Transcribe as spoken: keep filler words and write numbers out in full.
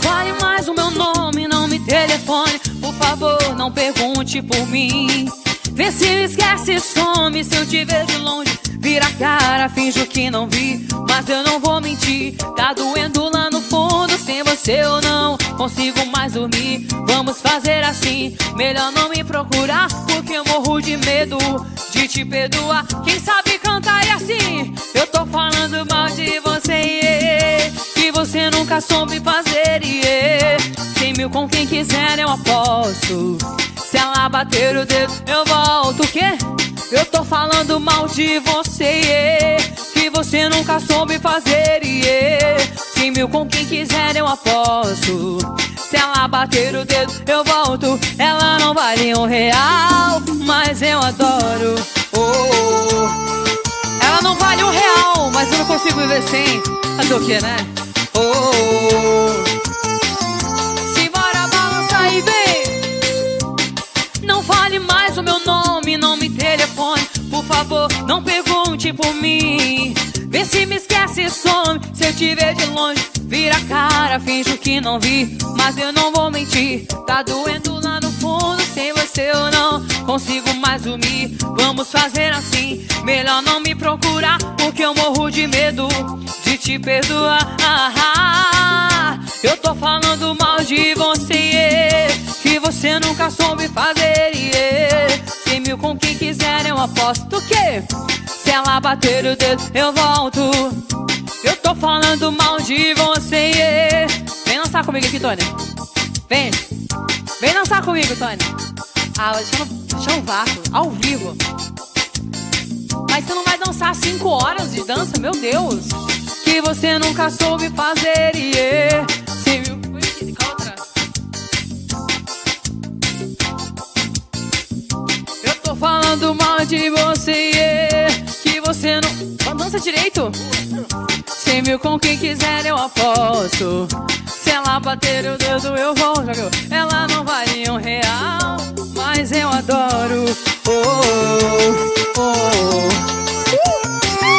vale mais o meu nome, não me telefone. Por favor, não pergunte por mim. Vê se esquece e some. Se eu te ver de longe, vira a cara, finjo que não vi. Mas eu não vou mentir, tá doendo lá no fundo. Sem você eu não consigo mais dormir. Vamos fazer assim, melhor não me procurar, porque eu morro de medo de te perdoar. Quem sabe cantar é assim. Eu tô falando mal de você, yeah, que você nunca soube fazer, yeah. Cem mil com quem quiser eu aposto. Se ela bater o dedo eu volto. O quê? Eu tô falando mal de você, yeah, que você nunca soube fazer, yeah. Cem mil com quem quiser eu aposto. Se ela bater o dedo eu volto. Ela não vale um real, mas eu adoro, oh, oh. Ela não vale um real, mas eu não consigo viver sem. Fazer o que, né? Oh, oh. Simbora, balança e vem. Não fale mais o meu nome, não me telefone. Por favor, não pergunte por mim. Vê se me esquece e some. Se eu te ver de longe, vira a cara, finjo que não vi. Mas eu não vou mentir, tá doendo lá no fundo. Sem você eu não consigo mais dormir. Vamos fazer assim, melhor não me procurar, porque eu morro de medo de te perdoar. ah, ah, Eu tô falando mal de você, yeah, que você nunca soube fazer, yeah. Cem mil com quem quiser eu aposto. O quê? Se ela bater o dedo eu volto. Eu tô falando mal de você, yeah. Vem dançar comigo aqui, Tony. Vem. Vem dançar comigo, Tony. Ah, deixa eu, deixa eu vácuo, ao vivo. Mas você não vai dançar cinco horas de dança, meu Deus. Que você nunca soube fazer, yeah. Cem mil... Qual outra? Eu tô falando mal de você, yeah, que você não... Dança direito. Cem mil com quem quiser eu aposto. Se ela bater o dedo eu vou, já viu? Ela não vale um real, mas eu adoro, oh, oh, oh.